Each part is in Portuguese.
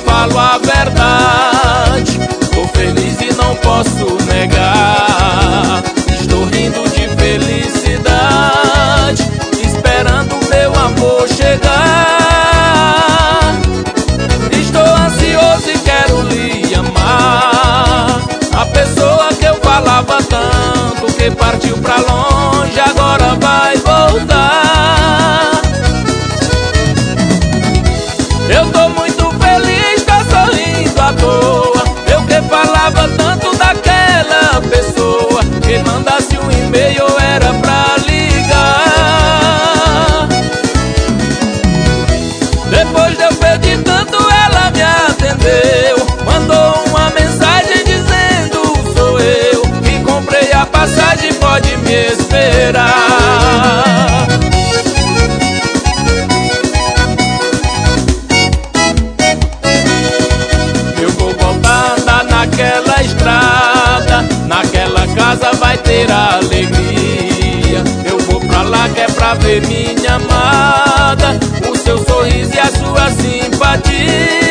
falo a verdade. Tô feliz e não posso negar. Estou rindo de felicidade, esperando meu amor chegar. Estou ansioso e quero lhe amar. A pessoa que eu falava tanto, que partiu pra longe, agora vai voltar. Eu tô muito feliz, tô sorrindo à toa. Eu que falava tanto daquela pessoa, que mandasse um e-mail era pra ligar. Depois de eu pedir tanto, ela me atendeu. Mandou uma mensagem dizendo: sou eu que comprei a passagem, pode me esperar. Eu vou voltar naquela estrada, naquela casa vai ter alegria. Eu vou pra lá que é pra ver minha amada, o seu sorriso e a sua simpatia.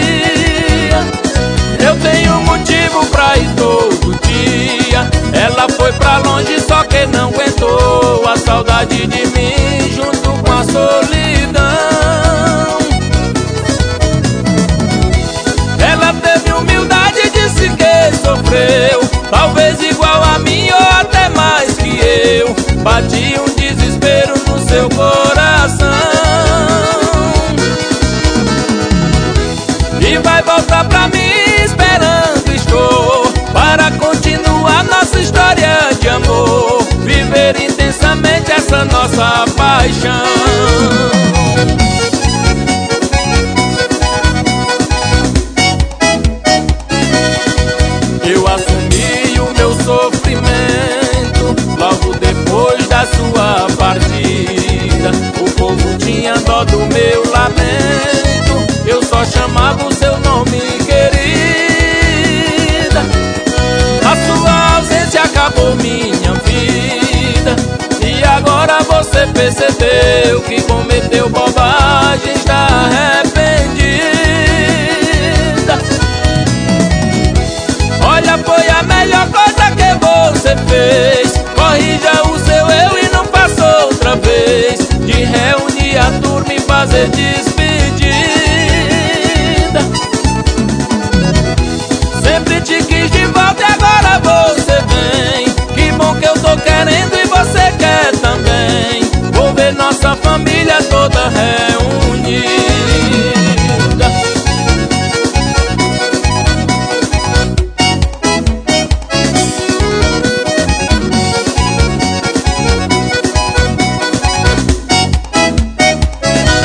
Eu tenho motivo pra ir todo dia. Ela foi pra longe, só que não aguentou a saudade de mim junto com a solidão. Ela teve humildade e disse que sofreu, talvez igual a mim ou até mais que eu. Bati um desespero no seu coração. E vai voltar pra mim, esperando estou, para continuar nossa história de amor, viver intensamente essa nossa paixão. Eu assumi o meu sofrimento logo depois da sua partida. O povo tinha dó do meu lamento, eu só chamava o seu nome, querida. A sua ausência acabou minha vida, e agora você percebeu que cometeu bobagem, está arrependida. Olha, foi a melhor coisa que você fez. Corrija o seu eu e não faça outra vez de reunir a turma e fazer despedida.